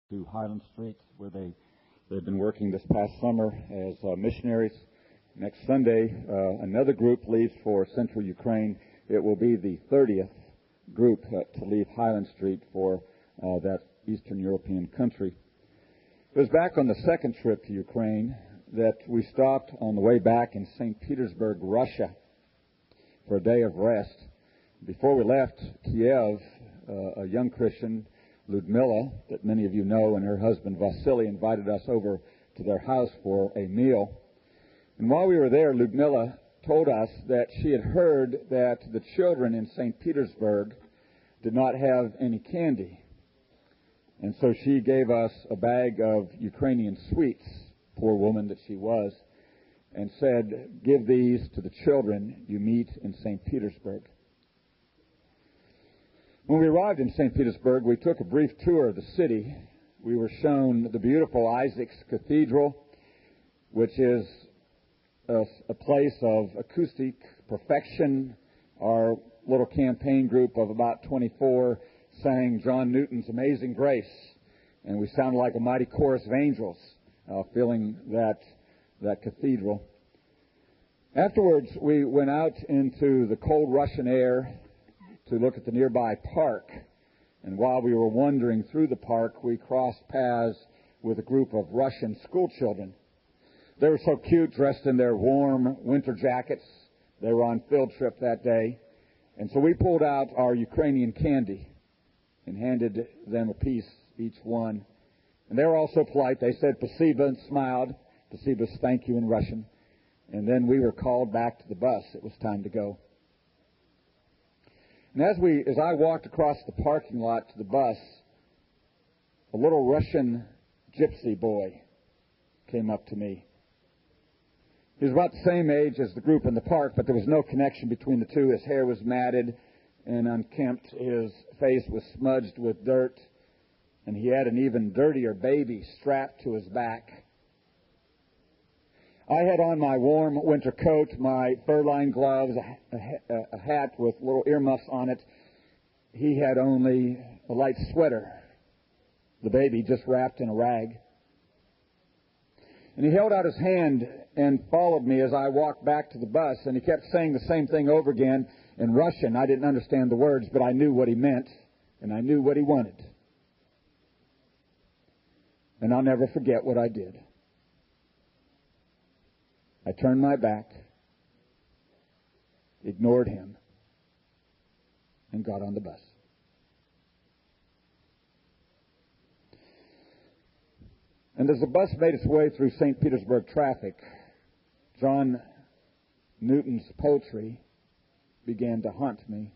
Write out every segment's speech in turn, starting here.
to Highland Street, where they've been working this past summer as missionaries. Next Sunday, another group leaves for central Ukraine. It will be the 30th group to leave Highland Street for that Eastern European country. It was back on the second trip to Ukraine that we stopped on the way back in St. Petersburg, Russia, for a day of rest. Before we left Kiev, a young Christian, Ludmila, that many of you know, and her husband Vasily invited us over to their house for a meal. And while we were there, Ludmila told us that she had heard that the children in St. Petersburg did not have any candy. And so she gave us a bag of Ukrainian sweets, poor woman that she was, and said, "Give these to the children you meet in St. Petersburg." When we arrived in St. Petersburg, we took a brief tour of the city. We were shown the beautiful Isaac's Cathedral, which is a place of acoustic perfection. Our little campaign group of about 24 sang John Newton's Amazing Grace, and we sounded like a mighty chorus of angels filling that cathedral. Afterwards, we went out into the cold Russian air to look at the nearby park. And while we were wandering through the park, we crossed paths with a group of Russian school children. They were so cute, dressed in their warm winter jackets. They were on field trip that day. And so we pulled out our Ukrainian candy and handed them a piece, each one. And they were all so polite. They said "Спасибо" and smiled. "Спасибо" is thank you in Russian. And then we were called back to the bus. It was time to go. And as I walked across the parking lot to the bus, a little Russian gypsy boy came up to me. He was about the same age as the group in the park, but there was no connection between the two. His hair was matted and unkempt. His face was smudged with dirt, and he had an even dirtier baby strapped to his back. I had on my warm winter coat, my fur-lined gloves, a hat with little earmuffs on it. He had only a light sweater, the baby just wrapped in a rag. And he held out his hand and followed me as I walked back to the bus, and he kept saying the same thing over again in Russian. I didn't understand the words, but I knew what he meant, and I knew what he wanted. And I'll never forget what I did. I turned my back, ignored him, and got on the bus. And as the bus made its way through St. Petersburg traffic, John Newton's poetry began to haunt me.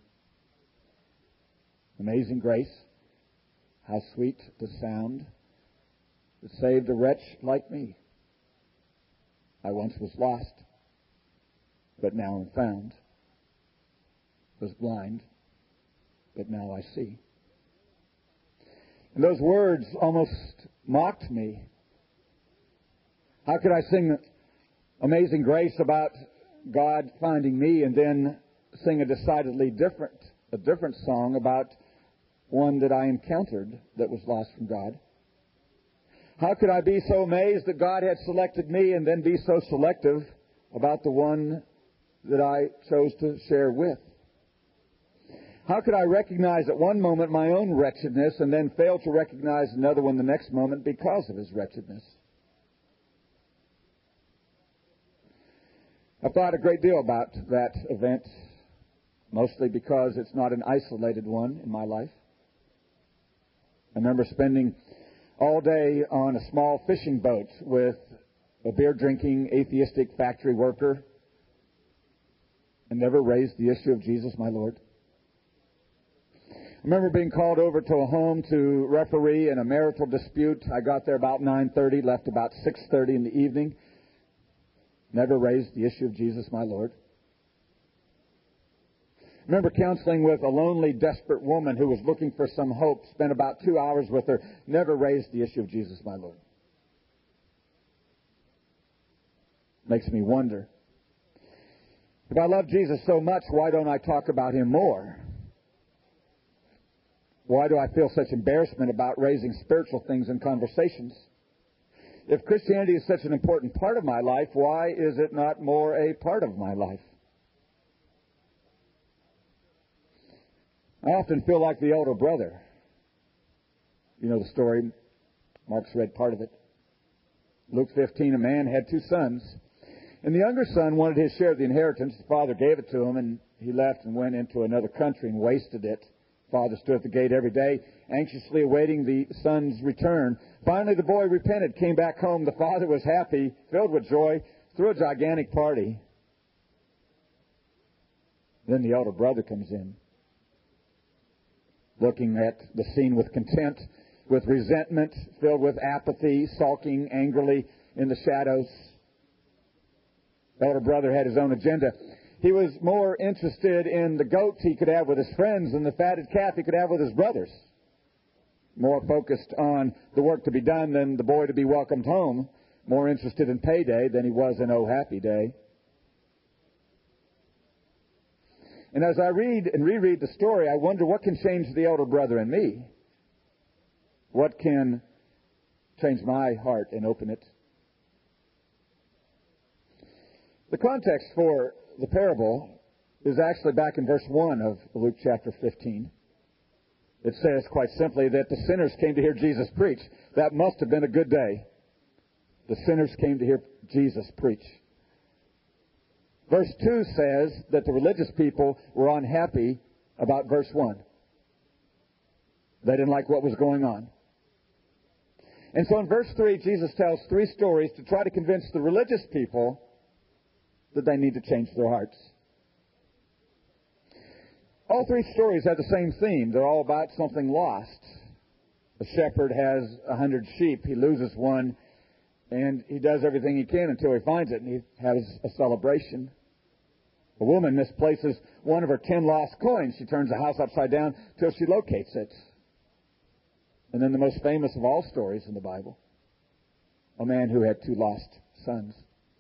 Amazing grace, how sweet the sound that saved a wretch like me. I once was lost, but now am found. Was blind, but now I see. And those words almost mocked me. How could I sing Amazing Grace about God finding me and then sing a decidedly different song about one that I encountered that was lost from God? How could I be so amazed that God had selected me and then be so selective about the one that I chose to share with? How could I recognize at one moment my own wretchedness and then fail to recognize another one the next moment because of his wretchedness? I've thought a great deal about that event, mostly because it's not an isolated one in my life. I remember spending all day on a small fishing boat with a beer-drinking, atheistic factory worker and never raised the issue of Jesus, my Lord. I remember being called over to a home to referee in a marital dispute. I got there about 9:30, left about 6:30 in the evening. Never raised the issue of Jesus, my Lord. I remember counseling with a lonely, desperate woman who was looking for some hope. Spent about 2 hours with her. Never raised the issue of Jesus, my Lord. Makes me wonder. If I love Jesus so much, why don't I talk about him more? Why do I feel such embarrassment about raising spiritual things in conversations? If Christianity is such an important part of my life, why is it not more a part of my life? I often feel like the older brother. You know the story. Mark's read part of it. Luke 15, a man had 2 sons. And the younger son wanted his share of the inheritance. The father gave it to him, and he left and went into another country and wasted it. The father stood at the gate every day, anxiously awaiting the son's return. Finally, the boy repented, came back home. The father was happy, filled with joy, threw a gigantic party. Then the older brother comes in, looking at the scene with contempt, with resentment, filled with apathy, sulking angrily in the shadows. The older brother had his own agenda. He was more interested in the goats he could have with his friends than the fatted calf he could have with his brothers. More focused on the work to be done than the boy to be welcomed home. More interested in payday than he was in oh happy day. And as I read and reread the story, I wonder what can change the older brother in me. What can change my heart and open it? The context for the parable is actually back in verse 1 of Luke chapter 15. It says quite simply that the sinners came to hear Jesus preach. That must have been a good day. The sinners came to hear Jesus preach. Verse 2 says that the religious people were unhappy about verse 1. They didn't like what was going on. And so in verse 3, Jesus tells 3 stories to try to convince the religious people that they need to change their hearts. All 3 stories have the same theme. They're all about something lost. A shepherd has 100 sheep. He loses one, and he does everything he can until he finds it, and he has a celebration. A woman misplaces one of her 10 lost coins. She turns the house upside down till she locates it. And then the most famous of all stories in the Bible, a man who had 2 lost sons.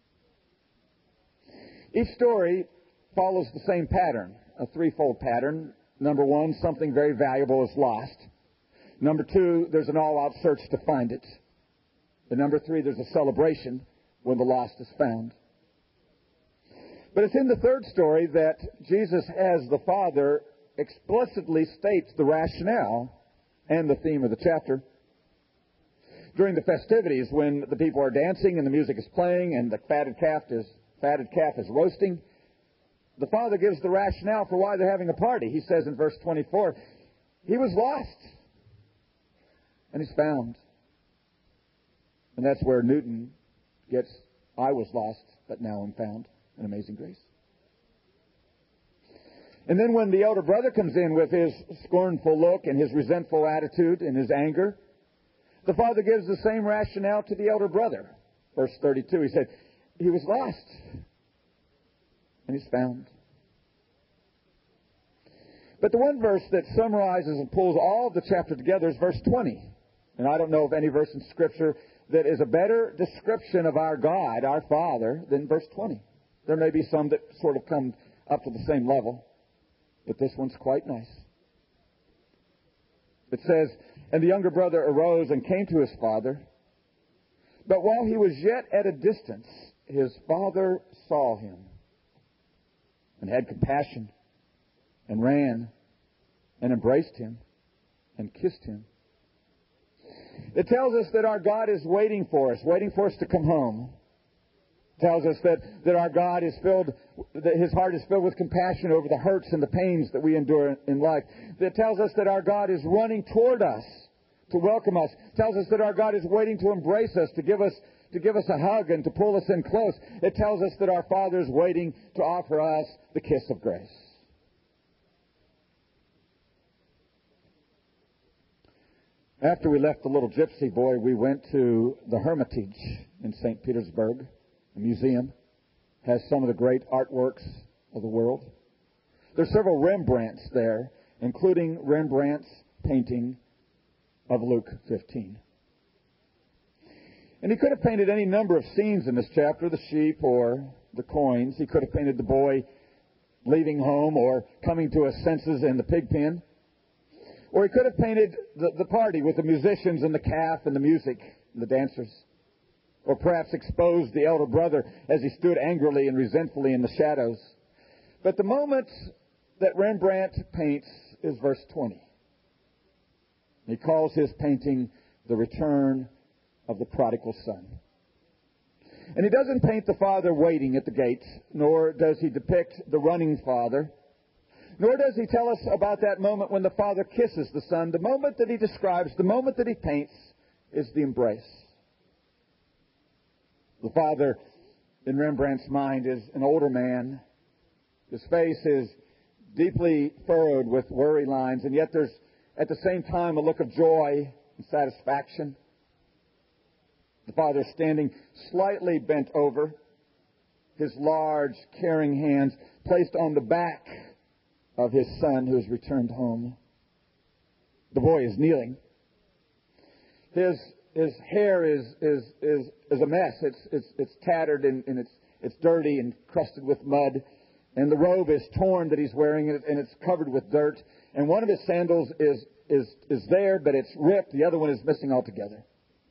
Each story follows the same pattern, a threefold pattern. Number 1, something very valuable is lost. Number 2, there's an all-out search to find it. And number 3, there's a celebration when the lost is found. But it's in the third story that Jesus, as the Father, explicitly states the rationale and the theme of the chapter. During the festivities, when the people are dancing and the music is playing and the fatted calf is roasting, the Father gives the rationale for why they're having a party. He says in verse 24, he was lost, and he's found. And that's where Newton gets, I was lost, but now I'm found. An amazing grace. And then when the elder brother comes in with his scornful look and his resentful attitude and his anger, the Father gives the same rationale to the elder brother. Verse 32, he said, he was lost, and he's found. But the one verse that summarizes and pulls all of the chapter together is verse 20. And I don't know of any verse in Scripture that is a better description of our God, our Father, than verse 20. There may be some that sort of come up to the same level, but this one's quite nice. It says, and the younger brother arose and came to his father. But while he was yet at a distance, his father saw him and had compassion and ran and embraced him and kissed him. It tells us that our God is waiting for us to come home. Tells us that our God is filled, that his heart is filled with compassion over the hurts and the pains that we endure in life. That tells us that our God is running toward us to welcome us. Tells us that our God is waiting to embrace us, to give us a hug and to pull us in close. It tells us that our Father is waiting to offer us the kiss of grace. After we left the little gypsy boy, we went to the Hermitage in St. Petersburg. The museum has some of the great artworks of the world. There are several Rembrandts there, including Rembrandt's painting of Luke 15. And he could have painted any number of scenes in this chapter, the sheep or the coins. He could have painted the boy leaving home or coming to his senses in the pig pen. Or he could have painted the party with the musicians and the calf and the music and the dancers. Or perhaps exposed the elder brother as he stood angrily and resentfully in the shadows. But the moment that Rembrandt paints is verse 20. He calls his painting The Return of the Prodigal Son. And he doesn't paint the father waiting at the gate, nor does he depict the running father, nor does he tell us about that moment when the father kisses the son. The moment that he describes, the moment that he paints, is the embrace. The father, in Rembrandt's mind, is an older man. His face is deeply furrowed with worry lines, and yet there's, at the same time, a look of joy and satisfaction. The father is standing slightly bent over, his large, caring hands placed on the back of his son who has returned home. The boy is kneeling. His hair is a mess. It's tattered and it's dirty and crusted with mud. And the robe is torn that he's wearing, and it's covered with dirt. And one of his sandals is there, but it's ripped. The other one is missing altogether.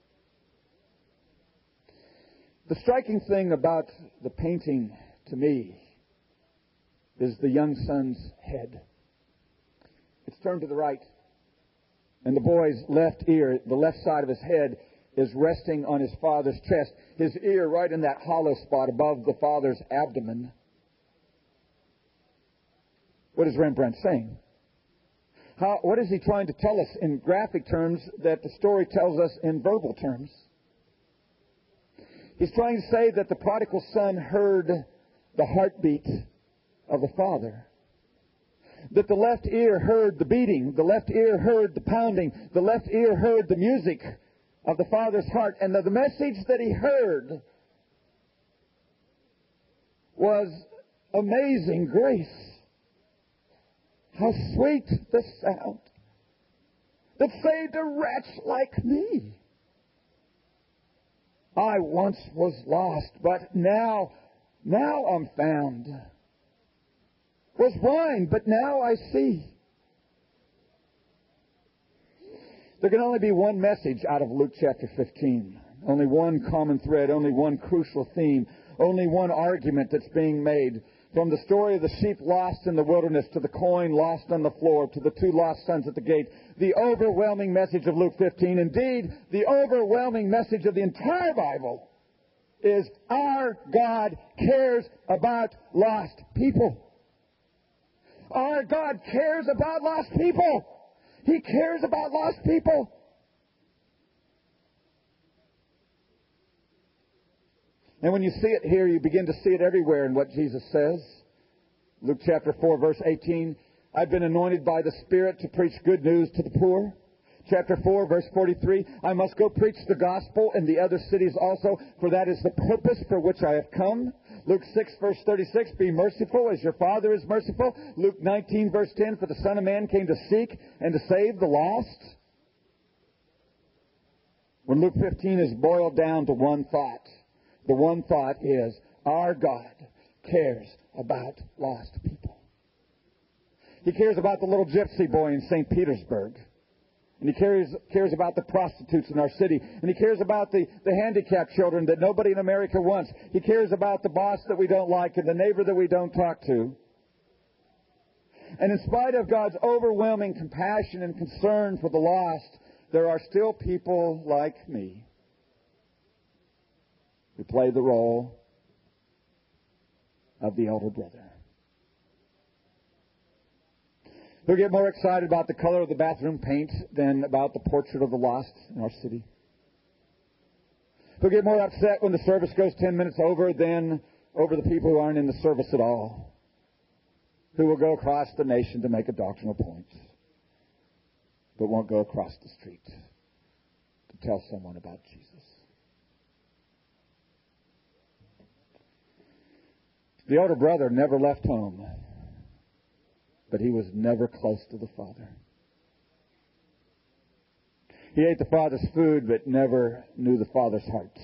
The striking thing about the painting, to me, is the young son's head. It's turned to the right. And the boy's left ear, the left side of his head, is resting on his father's chest. His ear right in that hollow spot above the father's abdomen. What is Rembrandt saying? What is he trying to tell us in graphic terms that the story tells us in verbal terms? He's trying to say that the prodigal son heard the heartbeat of the father. That the left ear heard the beating, the left ear heard the pounding, the left ear heard the music of the father's heart, and the message that he heard was amazing grace. How sweet the sound that saved a wretch like me. I once was lost, but now I'm found. Was blind, but now I see. There can only be one message out of Luke chapter 15. Only one common thread, only one crucial theme, only one argument that's being made. From the story of the sheep lost in the wilderness to the coin lost on the floor to the two lost sons at the gate, the overwhelming message of Luke 15, indeed, the overwhelming message of the entire Bible, is our God cares about lost people. Our God cares about lost people. He cares about lost people. And when you see it here, you begin to see it everywhere in what Jesus says. Luke chapter 4, verse 18, I've been anointed by the Spirit to preach good news to the poor. Chapter 4, verse 43, I must go preach the gospel in the other cities also, for that is the purpose for which I have come. Luke 6, verse 36, be merciful as your Father is merciful. Luke 19, verse 10, for the Son of Man came to seek and to save the lost. When Luke 15 is boiled down to one thought, the one thought is, our God cares about lost people. He cares about the little gypsy boy in St. Petersburg. And he cares about the prostitutes in our city. And he cares about the handicapped children that nobody in America wants. He cares about the boss that we don't like and the neighbor that we don't talk to. And in spite of God's overwhelming compassion and concern for the lost, there are still people like me who play the role of the elder brother. Who get more excited about the color of the bathroom paint than about the portrait of the lost in our city. Who get more upset when the service goes 10 minutes over than over the people who aren't in the service at all. Who will go across the nation to make a doctrinal point, but won't go across the street to tell someone about Jesus. The older brother never left home, but he was never close to the Father. He ate the Father's food, but never knew the Father's heart.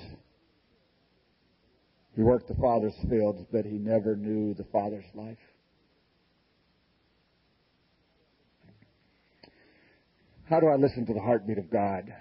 He worked the Father's fields, but he never knew the Father's life. How do I listen to the heartbeat of God?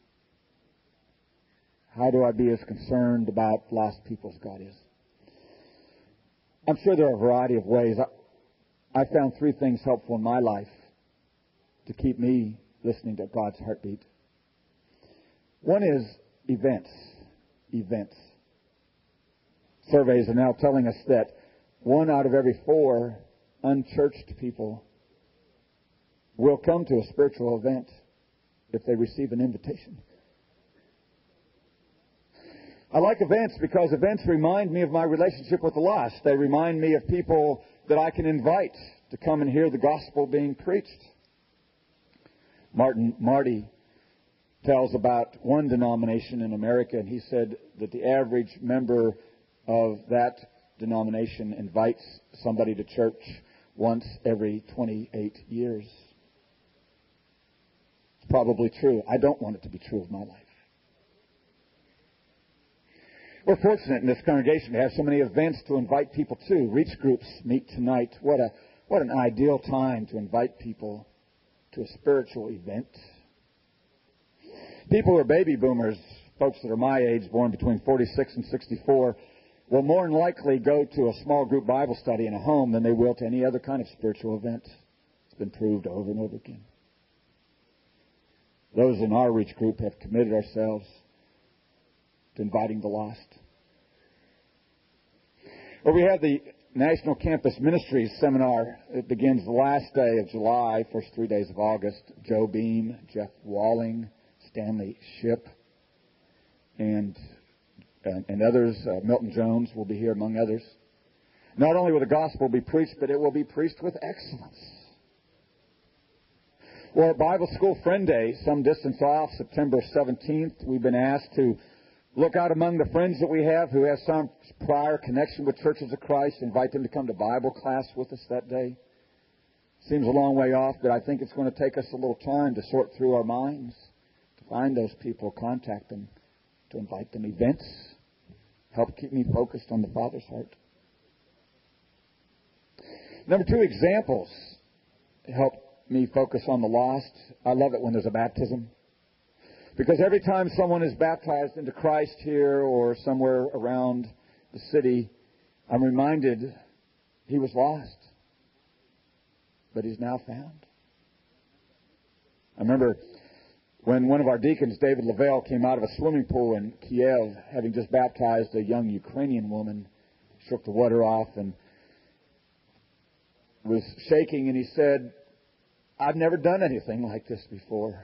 How do I be as concerned about lost people as God is? I'm sure there are a variety of ways. I found three things helpful in my life to keep me listening to God's heartbeat. One is events. Events. Surveys are now telling us that 1 out of every 4 unchurched people will come to a spiritual event if they receive an invitation. I like events because events remind me of my relationship with the lost. They remind me of people that I can invite to come and hear the gospel being preached. Marty tells about one denomination in America, and he said that the average member of that denomination invites somebody to church once every 28 years. It's probably true. I don't want it to be true of my life. We're fortunate in this congregation to have so many events to invite people to. Reach groups meet tonight. What an ideal time to invite people to a spiritual event. People who are baby boomers, folks that are my age, born between 46 and 64, will more than likely go to a small group Bible study in a home than they will to any other kind of spiritual event. It's been proved over and over again. Those in our reach group have committed ourselves to inviting the lost. Well, we have the National Campus Ministries Seminar. It begins the last day of July, first 3 days of August. Joe Beam, Jeff Walling, Stanley Shipp, and others. Milton Jones will be here, among others. Not only will the gospel be preached, but it will be preached with excellence. Well, at Bible School Friend Day, some distance off, September 17th, we've been asked to look out among the friends that we have who have some prior connection with Churches of Christ, invite them to come to Bible class with us that day. Seems a long way off, but I think it's going to take us a little time to sort through our minds, to find those people, contact them, to invite them. Events help keep me focused on the Father's heart. Number 2, examples help me focus on the lost. I love it when there's a baptism. Because every time someone is baptized into Christ here or somewhere around the city, I'm reminded he was lost, but he's now found. I remember when one of our deacons, David Lavelle, came out of a swimming pool in Kiev, having just baptized a young Ukrainian woman, shook the water off and was shaking, and he said, "I've never done anything like this before."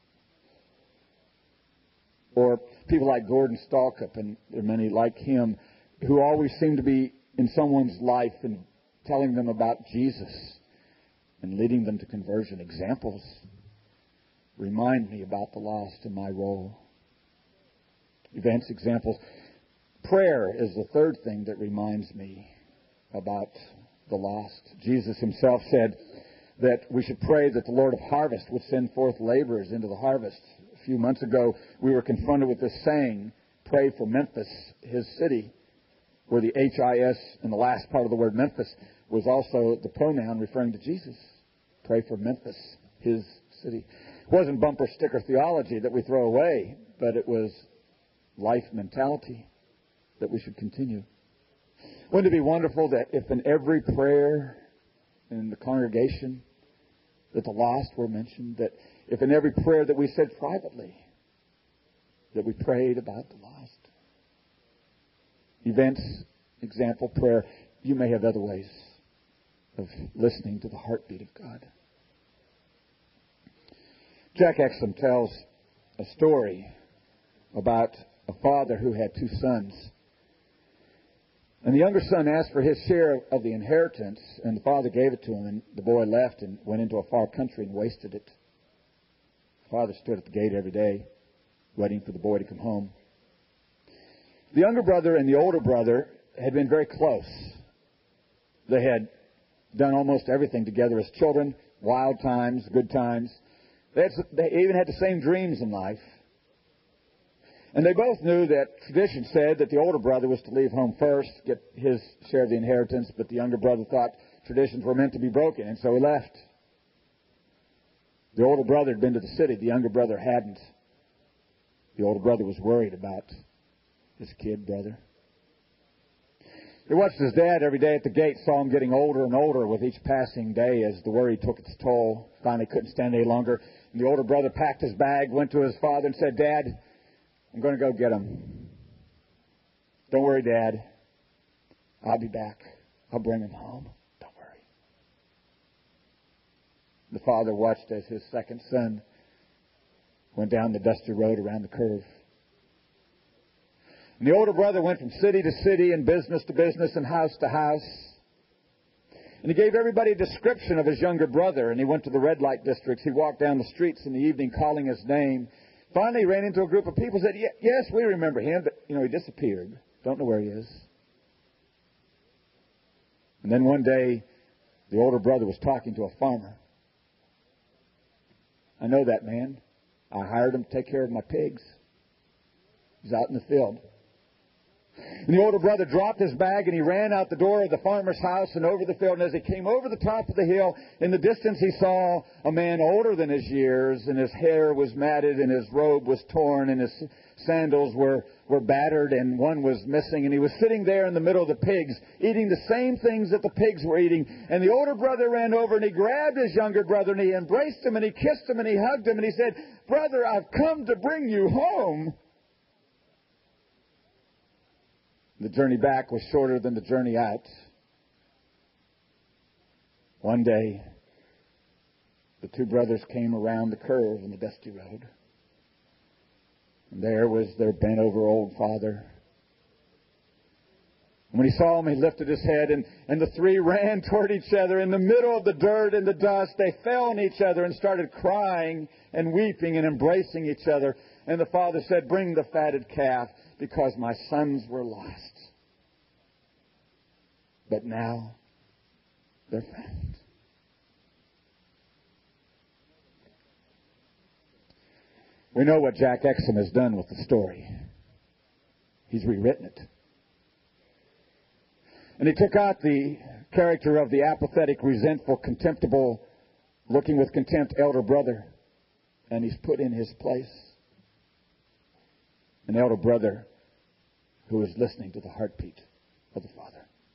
Or people like Gordon Stalkup, and there are many like him, who always seem to be in someone's life and telling them about Jesus and leading them to conversion. Examples remind me about the lost in my role. Events, examples. Prayer is the third thing that reminds me about the lost. Jesus himself said that we should pray that the Lord of harvest would send forth laborers into the harvest. A few months ago, we were confronted with this saying, pray for Memphis, his city, where the H-I-S in the last part of the word Memphis was also the pronoun referring to Jesus. Pray for Memphis, his city. It wasn't bumper sticker theology that we throw away, but it was life mentality that we should continue. Wouldn't it be wonderful that if in every prayer in the congregation that the lost were mentioned, that if in every prayer that we said privately, that we prayed about the lost. Events, example, prayer. You may have other ways of listening to the heartbeat of God. Jack Exum tells a story about a father who had 2 sons. And the younger son asked for his share of the inheritance, and the father gave it to him, and the boy left and went into a far country and wasted it. The father stood at the gate every day, waiting for the boy to come home. The younger brother and the older brother had been very close. They had done almost everything together as children, wild times, good times. They even had the same dreams in life. And they both knew that tradition said that the older brother was to leave home first, get his share of the inheritance, but the younger brother thought traditions were meant to be broken, and so he left. The older brother had been to the city. The younger brother hadn't. The older brother was worried about his kid brother. He watched his dad every day at the gate, saw him getting older and older with each passing day as the worry took its toll. Finally couldn't stand any longer. And the older brother packed his bag, went to his father and said, "Dad, I'm going to go get him. Don't worry, Dad. I'll be back. I'll bring him home. Don't worry." The father watched as his second son went down the dusty road around the curve. And the older brother went from city to city and business to business and house to house. And he gave everybody a description of his younger brother. And he went to the red light districts. He walked down the streets in the evening calling his name. Finally, he ran into a group of people and said, "Yes, we remember him, but, he disappeared. Don't know where he is." And then one day, the older brother was talking to a farmer. "I know that man. I hired him to take care of my pigs. He's out in the field." And the older brother dropped his bag and he ran out the door of the farmer's house and over the field. And as he came over the top of the hill, in the distance he saw a man older than his years, and his hair was matted and his robe was torn and his sandals were battered and one was missing. And he was sitting there in the middle of the pigs, eating the same things that the pigs were eating. And the older brother ran over and he grabbed his younger brother and he embraced him and he kissed him and he hugged him and he said, "Brother, I've come to bring you home." The journey back was shorter than the journey out. One day, the two brothers came around the curve in the dusty road. And there was their bent-over old father. And when he saw him, he lifted his head, and the three ran toward each other. In the middle of the dirt and the dust, they fell on each other and started crying and weeping and embracing each other. And the father said, "Bring the fatted calf, because my sons were lost. But now they're found." We know what Jack Exum has done with the story. He's rewritten it. And he took out the character of the apathetic, resentful, contemptible, looking with contempt elder brother, and he's put in his place an elder brother who is listening to the heartbeat of the Father.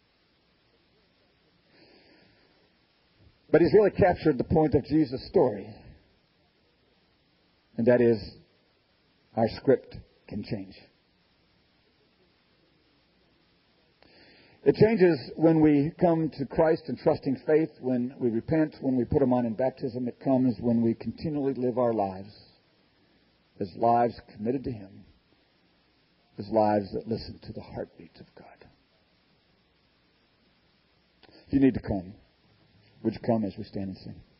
But he's really captured the point of Jesus' story. And that is, our script can change. It changes when we come to Christ in trusting faith, when we repent, when we put Him on in baptism. It comes when we continually live our lives as lives committed to Him, as lives that listen to the heartbeat of God. If you need to come, would you come as we stand and sing?